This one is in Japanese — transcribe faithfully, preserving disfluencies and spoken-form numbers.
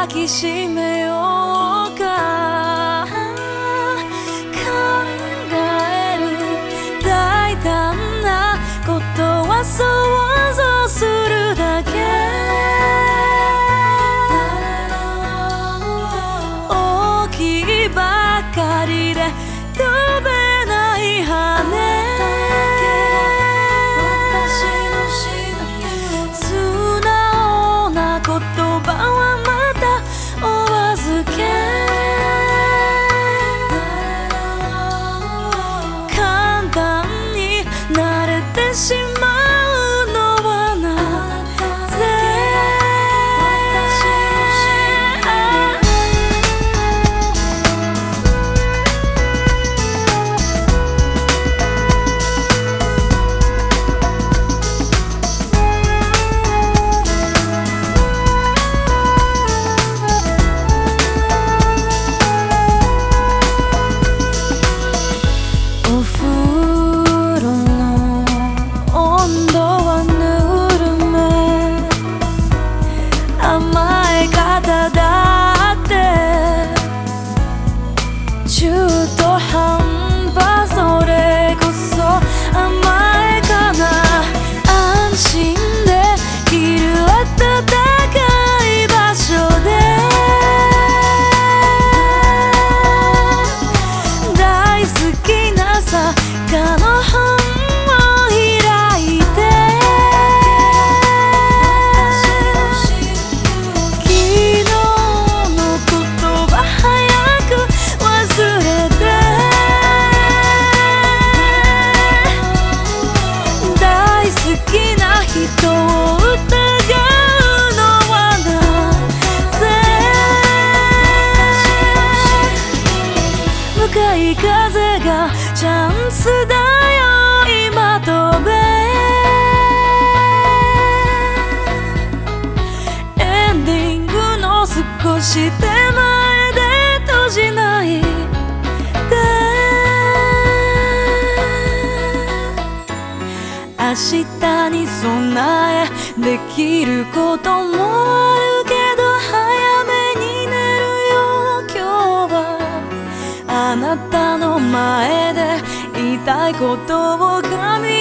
抱きしめようか考える大胆なことは想像するだけ大きいばかりで飛べない羽素直な言葉はまたお預け簡単に慣れてしまうのはなぜお風呂の温度はぬるめ甘え方だって中途半端それこそ甘えかな安心できる暖かい場所で大好きな坂の本を開いて昨日のことは早く忘れて大好きな人を疑うのはなぜ向かい風がチャンスだよ今飛べエンディングの少し手前で閉じないで明日に備えできることもあるけど早めに寝るよ今日はあなたの前で言いたいことを噛み